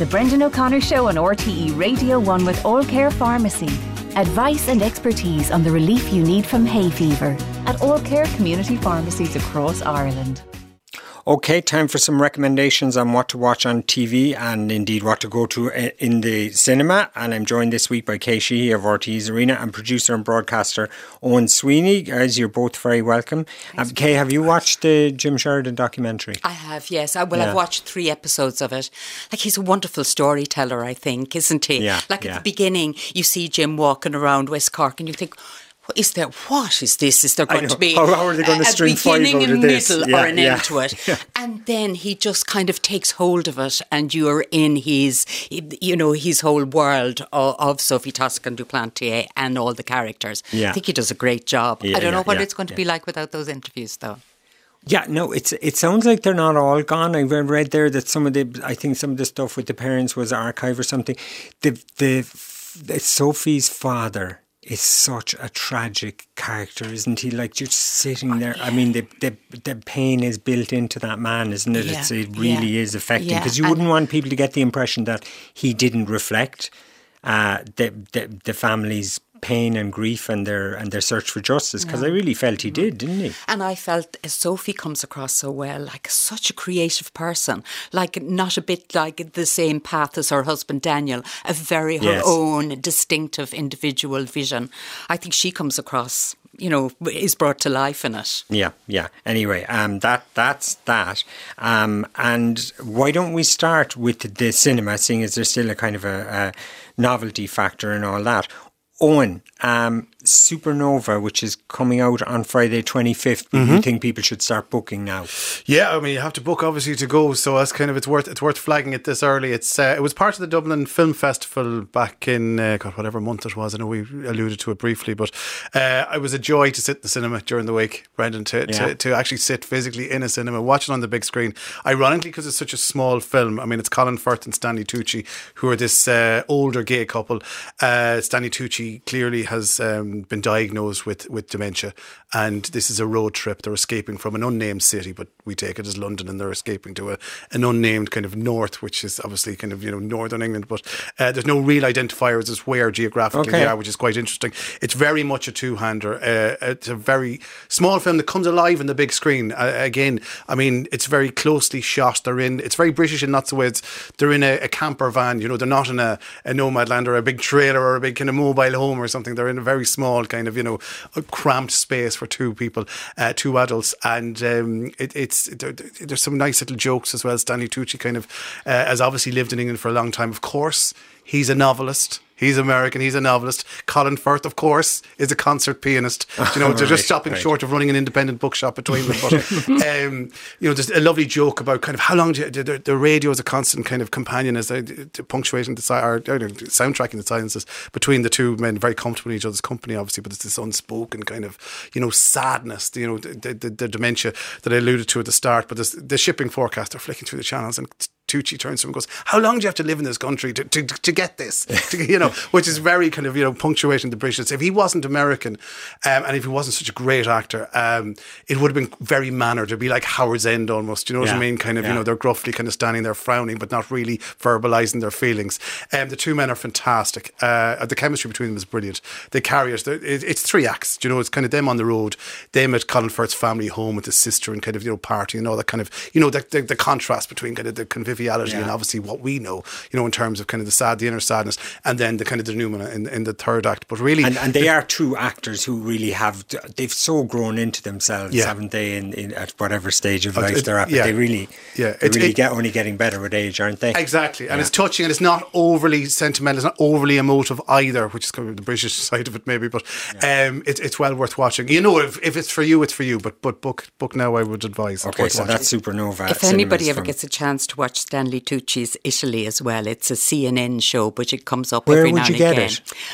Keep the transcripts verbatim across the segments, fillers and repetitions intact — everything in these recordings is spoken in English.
The Brendan O'Connor Show on R T E Radio one with All Care Pharmacy. Advice and expertise on the relief you need from hay fever at All Care community pharmacies across Ireland. Okay, time for some recommendations on what to watch on T V and indeed what to go to in the cinema. And I'm joined this week by Kay Sheehy of R T E's Arena and producer and broadcaster Owen Sweeney. Guys, you're both very welcome. Um, Kay, have you watched the Jim Sheridan documentary? I have, yes. I, well, Yeah. I've watched three episodes of it. Like, he's a wonderful storyteller, I think, isn't he? Yeah, like yeah. at the beginning, you see Jim walking around West Cork and you think, what is there? What is this? Is there I going know. to be How- how are they going to a, a string five beginning, out of a this? middle, Yeah, or an yeah. end to it? And then he just kind of takes hold of it, and you're in his, you know, his whole world of, of Sophie Toscan du Plantier and all the characters. Yeah. I think he does a great job. Yeah, I don't know yeah, what yeah, it's going to yeah. be like without those interviews, though. Yeah, no, it's it sounds like they're not all gone. I read there that some of the, I think some of the stuff with the parents was archive or something. The the, the Sophie's father is such a tragic character, isn't he? Like, just sitting there. I mean, the the, the pain is built into that man, isn't it? Yeah, It's, it really yeah, is affecting, yeah, because you and- wouldn't want people to get the impression that he didn't reflect uh, the, the the family's pain and grief and their and their search for justice, because I really felt he did, didn't he? And I felt uh, Sophie comes across so well, like such a creative person, like not a bit like the same path as her husband Daniel, a very her Yes. own distinctive individual vision. I think she comes across, you know, is brought to life in it. Yeah, yeah. Anyway, um, that that's that. Um, and why don't we start with the cinema, seeing as there's still a kind of a, a novelty factor and all that. Owen, um, Supernova, which is coming out on Friday twenty-fifth, but Mm-hmm. you think people should start booking now? Yeah, I mean, you have to book obviously to go, so that's kind of it's worth it's worth flagging it this early. It's uh, it was part of the Dublin Film Festival back in uh, God, whatever month it was. I know we alluded to it briefly, but uh, it was a joy to sit in the cinema during the week, Brendan, to, Yeah. to to actually sit physically in a cinema, watch it on the big screen. Ironically, because it's such a small film. I mean, it's Colin Firth and Stanley Tucci, who are this uh, older gay couple. Uh, Stanley Tucci clearly has um, been diagnosed with, with dementia, and this is a road trip. They're escaping from an unnamed city, but we take it as London, and they're escaping to a, an unnamed kind of north, which is obviously kind of, you know, northern England, but uh, there's no real identifiers as where geographically Okay. they are, which is quite interesting. It's very much a two-hander. Uh, it's a very small film that comes alive in the big screen. Uh, again, I mean, it's very closely shot. They're in, it's very British in lots of ways. They're in a, a camper van, you know, they're not in a, a nomad land or a big trailer or a big kind of mobile home or something. They're in a very small kind of, you know, a cramped space for two people, uh, two adults. And um, it, it's there, there's some nice little jokes as well. Stanley Tucci kind of uh, has obviously lived in England for a long time. Of course, he's a novelist. He's American, he's a novelist. Colin Firth, of course, is a concert pianist. You know, they're just Right, stopping right. short of running an independent bookshop between them. But, um, you know, there's a lovely joke about kind of how long do you, the, the radio is a constant kind of companion as they punctuating the si- or, or soundtracking the silences between the two men, very comfortable in each other's company, obviously, but it's this unspoken kind of, you know, sadness, you know, the, the, the dementia that I alluded to at the start. But there's the shipping forecast, they're flicking through the channels, and Tucci turns to him and goes, how long do you have to live in this country to, to, to get this? To, you know, which is very kind of, you know, punctuating the British. If he wasn't American um, and if he wasn't such a great actor, um, it would have been very mannered. It'd be like Howard's End almost, you know Yeah, what I mean? Kind of, yeah. you know, they're gruffly kind of standing there frowning, but not really verbalising their feelings. Um, the two men are fantastic. Uh, the chemistry between them is brilliant. They carry it. It- It's three acts, you know, it's kind of them on the road, them at Colin Firth's family home with his sister and kind of, you know, partying and all that kind of, you know, the, the, the contrast between kind of the conviviality Yeah. and obviously what we know, you know, in terms of kind of the sad, the inner sadness, and then the kind of denouement in, in the third act. But really, And, and they are two actors who really have, they've so grown into themselves, Yeah. haven't they, in, in, at whatever stage of Uh, life it- they're at. But yeah. they really, Yeah. they It- really it- get only getting better with age, aren't they? Exactly, and Yeah. it's touching, and it's not overly sentimental, it's not overly emotive either, which is kind of the British side of it maybe, but um, it, it's well worth watching. You know, if, if it's for you, it's for you, but but book book now, I would advise. It's Okay, worth so watching. that's Supernova. If Cinemas anybody ever from- gets a chance to watch Stanley Tucci's Italy as well, it's a C N N show, but it comes up Where every would now you and get again. it?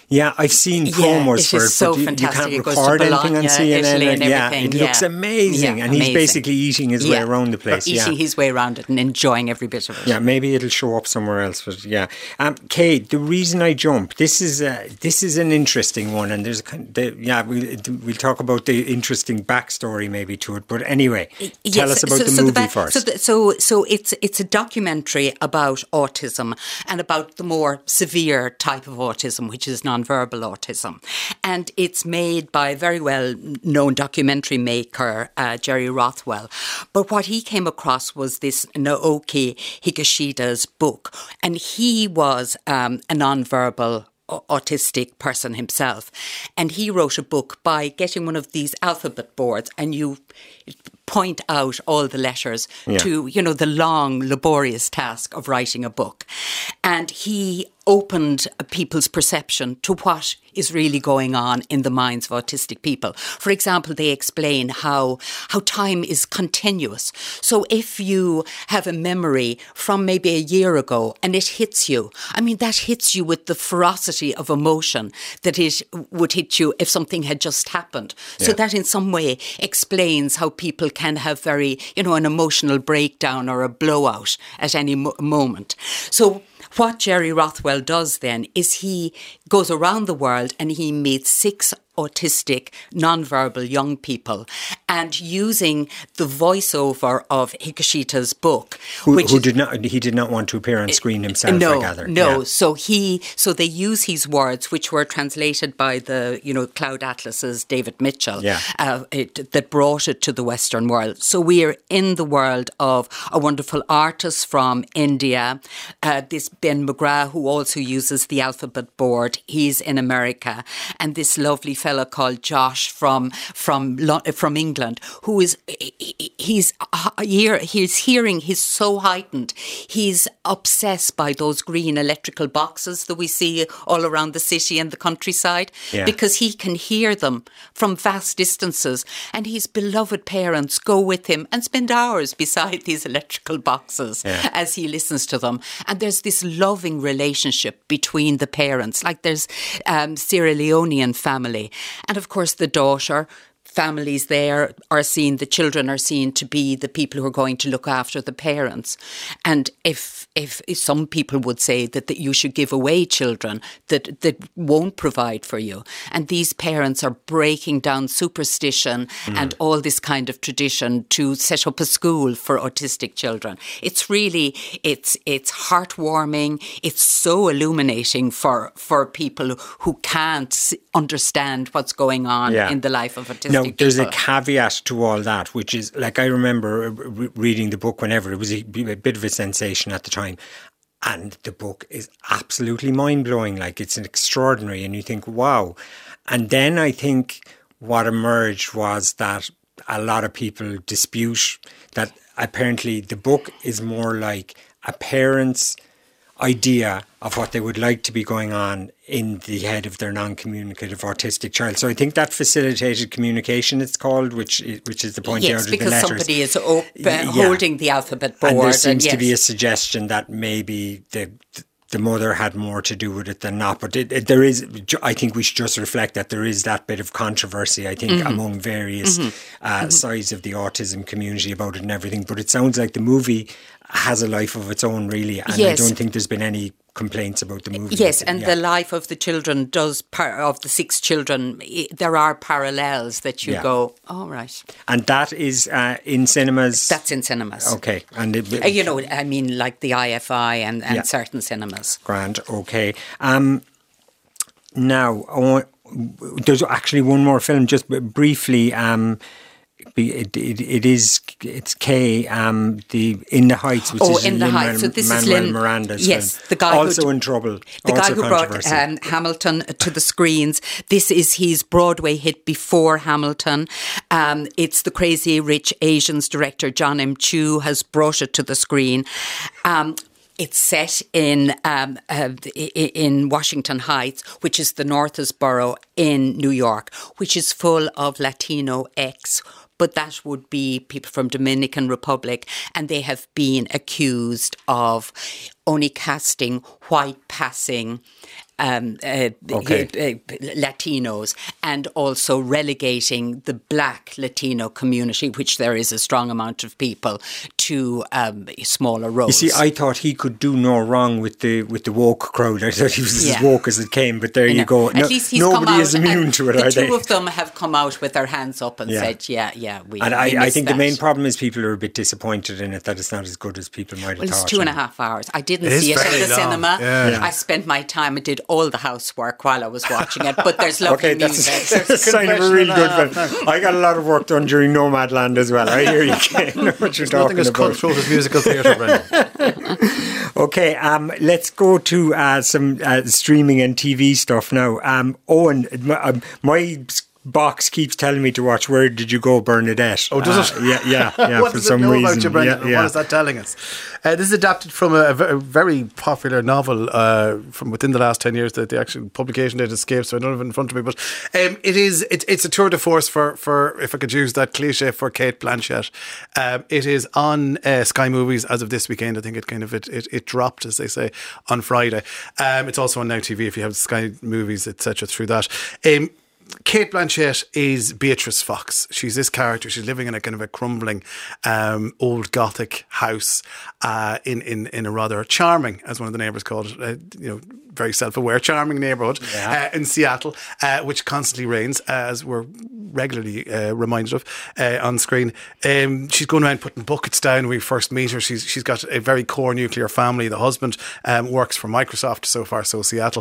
Yeah, I've seen Yeah, promos it for is it, so but you, you fantastic. can't It goes to record anything on Bologna, C N N. Italy and yeah, everything, it yeah. looks amazing, Yeah, and he's amazing. basically eating his way Yeah. around the place. Eating yeah. his way around it and enjoying every bit of it. Yeah, maybe it'll show up somewhere else, but yeah. Um, Kay, the reason I jump, this is uh, this is an interesting one, and there's a kind the, yeah, we'll we'll talk about the interesting backstory maybe to it. But anyway, Yes, tell us about so, the so movie the, first. So, the, so, so it's it's a documentary about autism and about the more severe type of autism, which is nonverbal autism, and it's made by a very well known documentary maker, uh, Jerry Rothwell. But what he came across was this Naoki Higashida's book, and he was um, a nonverbal autistic person himself, and he wrote a book by getting one of these alphabet boards, and you point out all the letters yeah. to, you know, the long laborious task of writing a book. And he opened people's perception to what is really going on in the minds of autistic people. For example, they explain how how time is continuous. So if you have a memory from maybe a year ago and it hits you, I mean, that hits you with the ferocity of emotion that it would hit you if something had just happened. So Yeah. that in some way explains how people can have very, you know, an emotional breakdown or a blowout at any mo- moment. So what Jerry Rothwell does then is he goes around the world and he meets six autistic, nonverbal young people, and using the voiceover of Higashita's book, who, which who is, did not he did not want to appear on screen himself, no, I gather. no. Yeah. So he, so they use his words, which were translated by the, you know, Cloud Atlas's David Mitchell, Yeah. uh, it, that brought it to the Western world. So we are in the world of a wonderful artist from India, uh, this Ben McGrath, who also uses the alphabet board. He's in America, and this lovely fella called Josh from from from England, who is he's here. His hearing is so heightened. He's obsessed by those green electrical boxes that we see all around the city and the countryside, Yeah. because he can hear them from vast distances. And his beloved parents go with him and spend hours beside these electrical boxes Yeah. as he listens to them. And there's this loving relationship between the parents, like there's um, Sierra Leonean family. And of course, the daughter, families there are seen, the children are seen to be the people who are going to look after the parents. And if if, if some people would say that, that you should give away children that, that won't provide for you. And these parents are breaking down superstition mm. and all this kind of tradition to set up a school for autistic children. It's really, it's it's heartwarming. It's so illuminating for, for people who can't understand what's going on Yeah. in the life of autistic Now, there's people. a caveat to all that, which is, like, I remember re- reading the book whenever. It was a, a bit of a sensation at the time. And the book is absolutely mind-blowing. Like, it's an extraordinary. And you think, wow. And then I think what emerged was that a lot of people dispute that apparently the book is more like a parent's idea of what they would like to be going on in the head of their non-communicative autistic child. So I think that facilitated communication, it's called, which is, which is the point yes, out of the because letters. somebody is op- Yeah. holding the alphabet board. And there seems and to be a yes. suggestion that maybe the the mother had more to do with it than not. But it, it, there is, I think we should just reflect that there is that bit of controversy, I think, Mm-hmm. among various Mm-hmm. uh, mm-hmm. sides of the autism community about it and everything. But it sounds like the movie has a life of its own, really. And Yes. I don't think there's been any complaints about the movie. Yes, and yeah. the life of the children does, par- of the six children, I- there are parallels that you Yeah. go, oh, right. And that is uh, in cinemas? That's in cinemas. Okay. And it, Uh, you know, I mean, like the I F I and, and Yeah. certain cinemas. Grand, okay. Um, now, I want, there's actually one more film, just briefly. Um, it, it, it is, it's Kay, um, the In the Heights, which Oh, is In the Lin Heights. So this is Manuel Lin- Miranda's yes, film. the guy also who, in trouble. The also guy who brought controversy. um, Hamilton to the screens. This is his Broadway hit before Hamilton. Um, it's the Crazy Rich Asians director John M. Chu has brought it to the screen. Um, It's set in um, uh, in Washington Heights, which is the northest borough in New York, which is full of Latino X. But that would be people from Dominican Republic, and they have been accused of only casting white passing Um, uh, okay. uh, Latinos, and also relegating the black Latino community, which there is a strong amount of people, to um, smaller roles. You see, I thought he could do no wrong with the with the woke crowd. I thought he was Yeah. as woke as it came, but there you go. At No, least he's come nobody out, is immune and to it, the are two they? of them have come out with their hands up and Yeah. said, yeah, yeah, we And we I, I missed think that. the main problem is people are a bit disappointed in it, that it's not as good as people might have Well, it's thought. two and a half hours. I didn't It is see it very at the long. cinema. Yeah. Yeah. I spent my time and did all the housework while I was watching it, but there's lovely Okay, that's, music. that's a sign of a real good film. I got a lot of work done during Nomadland as well. I hear you, Ken. I know what you're Nothing talking as about. cutthroat as musical theatre, Brendan. Okay, um, let's go to uh, some uh, streaming and T V stuff now. Um, Owen, my, um, my box keeps telling me to watch Where Did You Go, Bernadette? Oh, does uh, it? Yeah, yeah, yeah. What for does some it know reason. about you, Brendan? Yeah, yeah. What is that telling us? Uh, this is adapted from a, a ve- a very popular novel uh, from within the last ten years. That the actual publication date escapes, so I don't have it in front of me. But um, it is it, it's a tour de force for, for, if I could use that cliche, for Cate Blanchett. Um, it is on uh, Sky Movies as of this weekend. I think it kind of it it, it dropped, as they say, on Friday. Um, it's also on Now T V if you have Sky Movies, et cetera. Through that. Um, Cate Blanchett is Beatrice Fox. She's this character. She's living in a kind of a crumbling um, old Gothic house uh, in, in in a rather charming, as one of the neighbours called it, uh, you know, very self-aware, charming neighbourhood Yeah. uh, in Seattle, uh, which constantly rains, uh, as we're regularly uh, reminded of uh, on screen. Um, she's going around putting buckets down. When we first meet her, she's she's got a very core nuclear family. The husband um, works for Microsoft, so far so Seattle.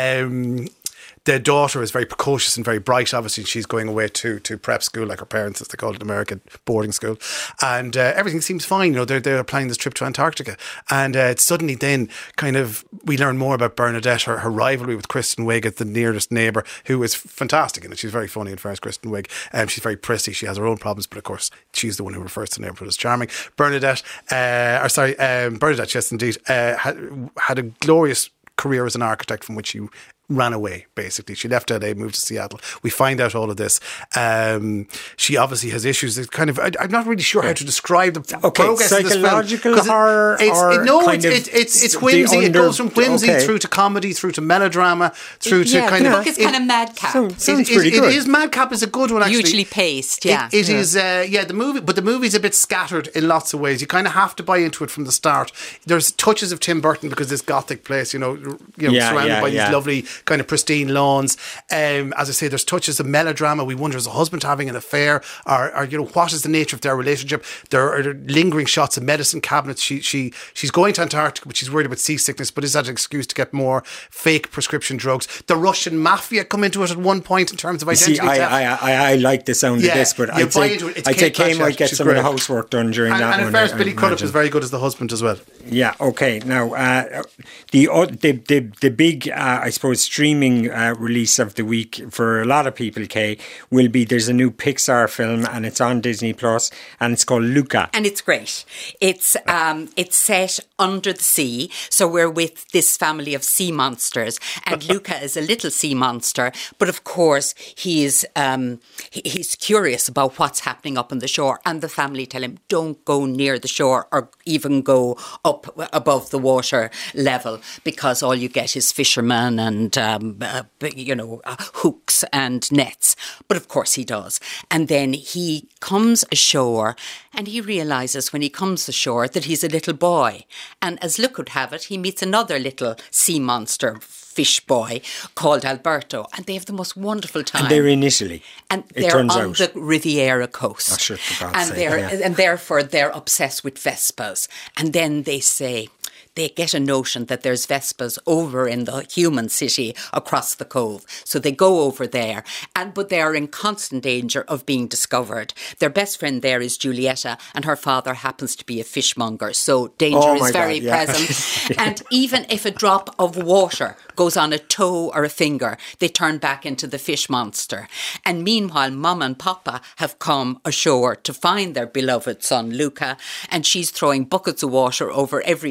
Um, The daughter is very precocious and very bright. Obviously, she's going away to, to prep school, like her parents, as they call it, American boarding school. And uh, everything seems fine. You know, they're, they're planning this trip to Antarctica. And uh, suddenly then kind of we learn more about Bernadette, her, her rivalry with Kristen Wiig as the nearest neighbour, who is fantastic in it. She's very funny in fairness, Kristen Wiig. Um, she's very prissy. She has her own problems, but of course, she's the one who refers to the neighbourhood as charming. Bernadette, uh, or sorry, um, Bernadette, yes, indeed, uh, had, had a glorious career as an architect from which you ran away, basically. She left L A, moved to Seattle. We find out all of this. Um, she obviously has issues. It's kind of, I, I'm not really sure how to describe the Okay, progress of this film. psychological 'Cause it- horror it's, or it, no, kind it's, of it's, it's, it's the whimsy. It under- goes from whimsy okay. through to comedy, through to melodrama, through to yeah, kind the of... book is it- kind of madcap. Sounds- sounds it, pretty it, good. It is. Madcap is a good one, actually. Hugely paced, yeah. It, it yeah. is, uh, yeah, the movie, but the movie's a bit scattered in lots of ways. You kind of have to buy into it from the start. There's touches of Tim Burton because this Gothic place, you know, you know Yeah, surrounded yeah, by yeah. these lovely kind of pristine lawns. Um, as I say, there's touches of melodrama. We wonder, is the husband having an affair, or, or you know, what is the nature of their relationship? There are lingering shots of medicine cabinets. She she she's going to Antarctica, but she's worried about seasickness. But is that an excuse to get more fake prescription drugs? The Russian mafia come into it at one point in terms of You identity See, I, theft. I, I, I like the sound Yeah, of this, but you I'd buy say, into it. It's I'd say Cate Kay might Blanchett. get She's some of the great. housework done during and, that and one. in fairness, I- I Billy Crudup imagine. is very good as the husband as well. Yeah, okay. Now, uh, the, uh, the the the big, uh, I suppose, streaming uh, release of the week for a lot of people, Kay, will be there's a new Pixar film and it's on Disney Plus and it's called Luca. And it's great. It's um, it's set under the sea, so we're with this family of sea monsters, and Luca is a little sea monster, but of course he is um, he- he's curious about what's happening up on the shore, and the family tell him don't go near the shore or even go up above the water level because all you get is fishermen and um, uh, you know uh, hooks and nets. But of course he does, and then he comes ashore, and he realises when he comes ashore that he's a little boy. And as luck would have it, he meets another little sea monster fish boy called Alberto, and they have the most wonderful time. And they're in Italy, And it they're turns on out. the Riviera coast. Oh, sure, for God's and sake, they're yeah. and therefore they're obsessed with Vespas. And then they say they get a notion that there's Vespas over in the human city across the cove. So they go over there, and but they are in constant danger of being discovered. Their best friend there is Giulietta, and her father happens to be a fishmonger. So danger Oh, is my very God, yeah. present. And even if a drop of water goes on a toe or a finger, they turn back into the fish monster. And meanwhile, Mum and Papa have come ashore to find their beloved son, Luca, and she's throwing buckets of water over every Italian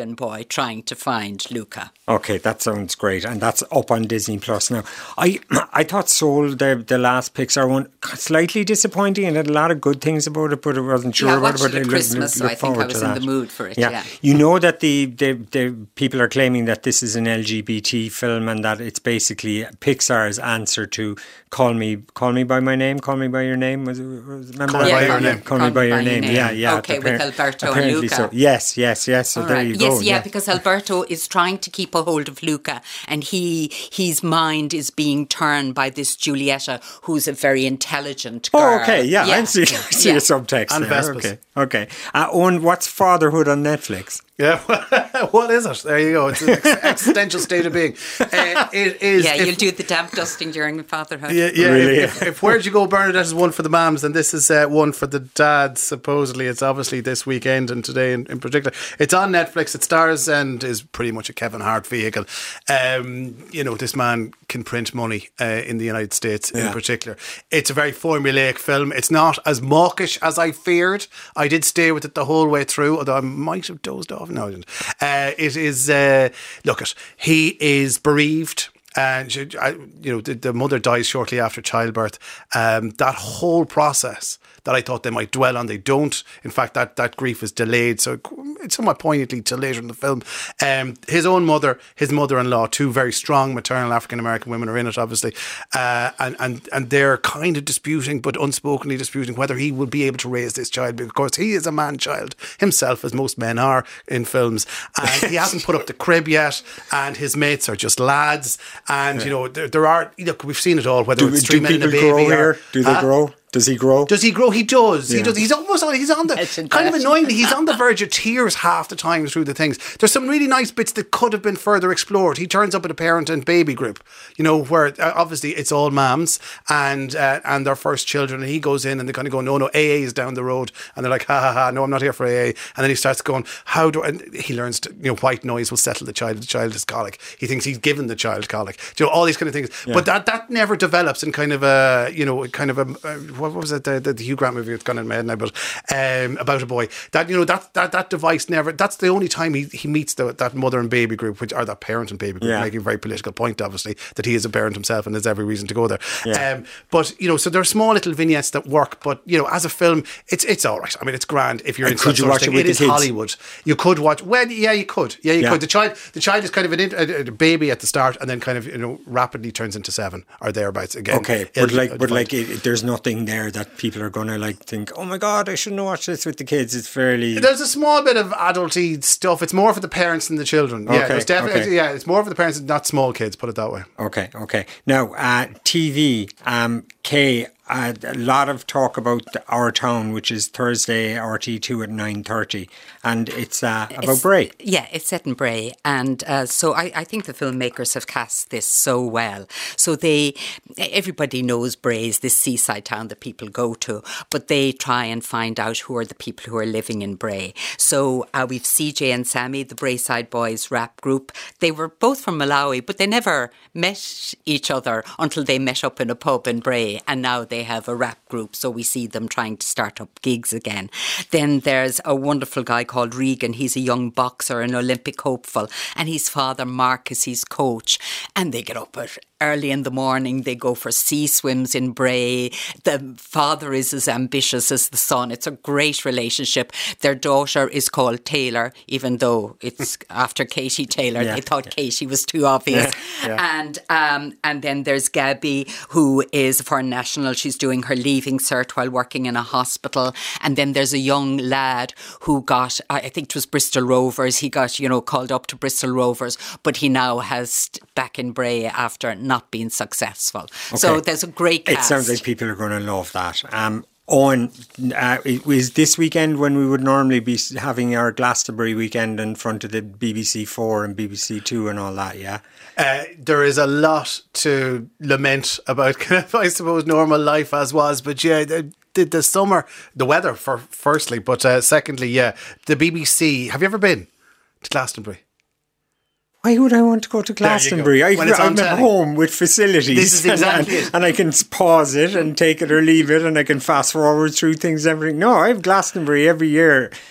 Italian boy trying to find Luca. Okay, that sounds great, and that's up on Disney Plus now. I I thought Soul, the the last Pixar one, slightly disappointing, and had a lot of good things about it, but I wasn't sure yeah, I about watched it. it at Look- Christmas, look so I think I forward was to in that. the mood for it. Yeah. Yeah, You know that the, the the people are claiming that this is an L G B T film, and that it's basically Pixar's answer to Call Me Call Me by My Name, Call Me by Your Name. Was it, was, remember Call Me that? by Yeah, Your yeah, Name. Call Me by Your Name. Yeah, yeah. Okay, with Appar- Alberto and apparently Luca. So. Yes, yes, yes. So All there right. you yes, go. yeah, because Alberto is trying to keep a hold of Luca, and he his mind is being turned by this Giulietta, who's a very intelligent girl. Oh, okay, yeah, I'm seeing, I see Yeah. a subtext And there. Vespas. Okay, okay. Uh, Owen, what's Fatherhood on Netflix? Yeah, what is it? There you go. It's an ex- existential state of being. Uh, it is. Yeah, if- you'll do the damp dusting during fatherhood. Yeah, yeah. Really? If, if, if Where'd You Go, Bernadette is one for the mums, and this is uh, one for the dads. Supposedly, it's obviously this weekend and today in, in particular. It's on Netflix. It stars and is pretty much a Kevin Hart vehicle. Um, you know, this man can print money uh, in the United States in Yeah. particular. It's a very formulaic film. It's not as mawkish as I feared. I did stay with it the whole way through, although I might have dozed off. No, I didn't. Uh, it is. Uh, look, it. He is bereaved. And she, I, you know, the, the mother dies shortly after childbirth. Um, that whole process that I thought they might dwell on, they don't. In fact, that, that grief is delayed, so it's somewhat poignantly till later in the film. Um, his own mother, his mother-in-law, two very strong maternal African American women are in it, obviously, uh, and and and they're kind of disputing, but unspokenly disputing, whether he will be able to raise this child. Because of course, he is a man-child himself, as most men are in films, and he hasn't put up the crib yet, and his mates are just lads. And, you know, there, there are, look, we've seen it all, whether Do, it's do Three Men and a people Baby. grow or, here? Do they Huh? grow? Does he grow? Does he grow? He does. He Yeah. does. He's almost on. He's on the It's in kind of that. annoyingly. He's on the verge of tears half the time through the things. There's some really nice bits that could have been further explored. He turns up at a parent and baby group, you know, where uh, obviously it's all mums and uh, and their first children, and he goes in and they kind of go, no, no, A A is down the road, and they're like, ha ha ha, no, I'm not here for A A, and then he starts going, how do? And he learns to, you know, white noise will settle the child. The child is colic. He thinks he's given the child colic. Do you know, all these kind of things, but that that never develops in kind of a, you know, kind of a uh, what was it the, the, the Hugh Grant movie that's gone in my head now, but um, about a boy that, you know, that that that device never. That's the only time he, he meets the, that mother and baby group, which are that parent and baby group, Yeah. making a very political point, obviously, that he is a parent himself and there's every reason to go there. Yeah. Um, but you know, so there are small little vignettes that work. But you know, as a film, it's it's all right. I mean, it's grand if you're And into could that you sort of watch it thing. with It the is kids? Hollywood. You could watch. Well, yeah, you could. Yeah, you Yeah. could. The child, the child is kind of an, a, a baby at the start, and then kind of, you know, rapidly turns into seven or thereabouts again. Okay, Ill- but like, but defined. like, it, there's nothing there that people are going to like think, oh my god, I shouldn't watch this with the kids. It's fairly. There's a small bit of adulty stuff. It's more for the parents than the children. Yeah, Okay, there's definitely. okay. Yeah, it's more for the parents, not small kids. Put it that way. Okay, okay. Now, uh, T V, um, Kay, uh, a lot of talk about Our Town, which is Thursday, R T two at nine thirty, and it's uh, about It's- Bray. Yeah, it's set in Bray. And uh, so I, I think the filmmakers have cast this so well. So they, everybody knows Bray is this seaside town that people go to, but they try and find out who are the people who are living in Bray. So uh, we've C J and Sammy, the Brayside Boys rap group. They were both from Malawi, but they never met each other until they met up in a pub in Bray. And now they have a rap group, so we see them trying to start up gigs again. Then there's a wonderful guy called Regan. He's a young boxer, an Olympic hopeful, and his father Mark is his coach. And they get up at early in the morning. They go for sea swims in Bray. The father is as ambitious as the son. It's a great relationship. Their daughter is called Taylor, even though it's after Katie Taylor. Yeah, They thought yeah. Katie was too obvious. Yeah, yeah. And um, and then there's Gabby, who is a foreign national. She's doing her leaving cert while working in a hospital. And then there's a young lad who got, I think it was Bristol Rovers. He got, you know, called up to Bristol Rovers, but he now has back in Bray after not being successful. So Okay. there's a great cast. It sounds like people are going to love that. Um, Owen, uh, it was this weekend when we would normally be having our Glastonbury weekend in front of the B B C Four and B B C Two and all that, yeah? Uh, there is a lot to lament about, kind of, I suppose, normal life as was. But yeah, the, the, the summer, the weather, for firstly, but uh, secondly, yeah, the B B C. Have you ever been to Glastonbury? Why would I want to go to Glastonbury? I, When it's on I'm at telly. home with facilities. This is exactly and, it. and I can pause it and take it or leave it, and I can fast forward through things, everything. No, I have Glastonbury every year.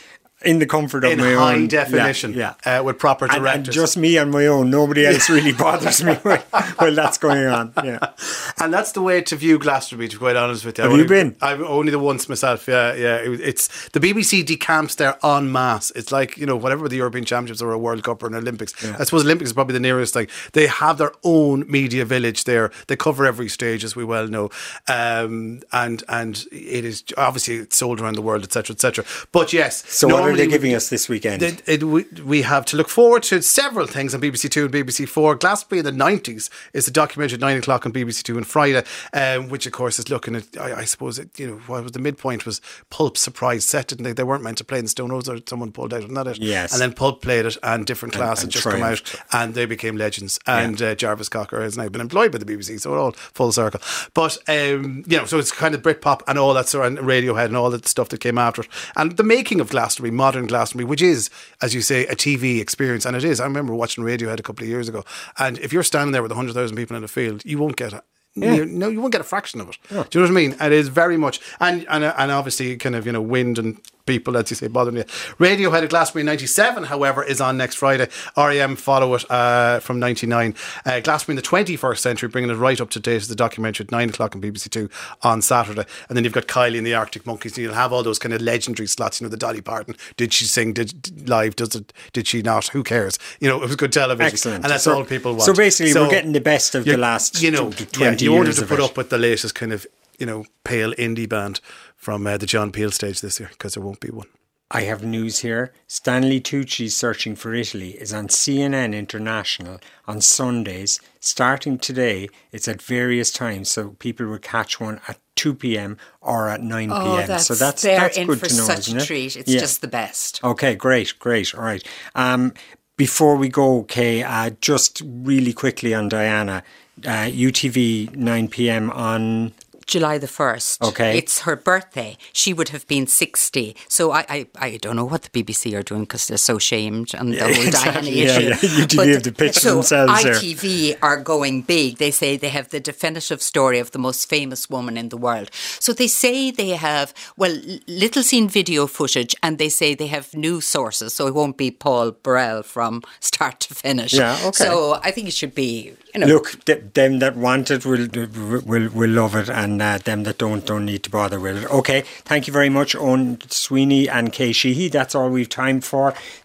in the comfort of in my high own definition, yeah, yeah. Uh, with proper and, directors. and just me on my own. Nobody else really bothers me while, while that's going on. Yeah, and that's the way to view Glastonbury, to be quite honest with you. Have I've you only, been? I've only the once myself. Yeah, yeah. It, it's the B B C decamps there en masse. It's like, you know, whatever the European Championships or a World Cup or an Olympics. Yeah. I suppose Olympics is probably the nearest thing. They have their own media village there. They cover every stage, as we well know, um, and and it is obviously it's sold around the world, et cetera, et cetera. But yes, so what are they giving we, us this weekend? It, it, we, we have to look forward to several things on B B C Two and B B C Four. Glastonbury in the nineties is the documentary at nine o'clock on B B C Two on Friday, um, which of course is looking at, I, I suppose, it, you know, what was the midpoint was Pulp's surprise set, didn't they? They weren't meant to play in Stone Roses, or someone pulled out, wasn't that it? Yes. And then Pulp played it, and different class had just come out, and they became legends. And yeah. uh, Jarvis Cocker has now been employed by the B B C, so we're all full circle. But um, you know, so it's kind of Britpop and all that sort of, and Radiohead and all that stuff that came after it, and the making of Glastonbury, modern Glastonbury, which is, as you say, a T V experience, and it is. I remember watching Radiohead a couple of years ago, and if you're standing there with a hundred thousand people in a field, you won't get it. Yeah. You, no, you won't get a fraction of it. Yeah. Do you know what I mean? It is very much, and and and obviously, kind of, you know, wind and people, as you say, bothering you. Radiohead at Glastonbury in ninety-seven, however, is on next Friday. R E M follow it uh, from ninety-nine. Uh, Glastonbury in the twenty-first century, bringing it right up to date as the documentary at nine o'clock on B B C Two on Saturday. And then you've got Kylie and the Arctic Monkeys, and you'll have all those kind of legendary slots. You know, the Dolly Parton. Did she sing? Did live? Does it? Did she not? Who cares? You know, it was good television. Excellent. And that's so, all people want. So basically, so we're getting the best of the last, you know, twenty yeah, you years won't have to of put it. up with the latest kind of, you know, pale indie band from uh, the John Peel stage this year, because there won't be one. I have news here. Stanley Tucci's Searching for Italy is on C N N International on Sundays. Starting today, it's at various times, so people will catch one at two p.m. or at nine p.m. Oh, that's, so that's, they're that's in good for to know, such isn't a it? treat. It's yeah. just the best. Okay, great, great. All right. Um, before we go, Kay, uh, just really quickly on Diana, uh, U T V nine p.m. on July the first. Okay. It's her birthday. She would have been sixty. So I, I, I don't know what the B B C are doing, because they're so shamed and the yeah, whole exactly. Diana issue. Yeah, yeah. U T V have to pitch so themselves there. I T V are going big. They say they have the definitive story of the most famous woman in the world. So they say they have, well, little seen video footage, and they say they have news sources, so it won't be Paul Burrell from start to finish. Yeah, okay. So I think it should be, you know. Look, th- them that want it will, will, will love it, and uh, them that don't don't need to bother with it. Okay, thank you very much, Owen Sweeney and Kay Sheehy. That's all we've time for.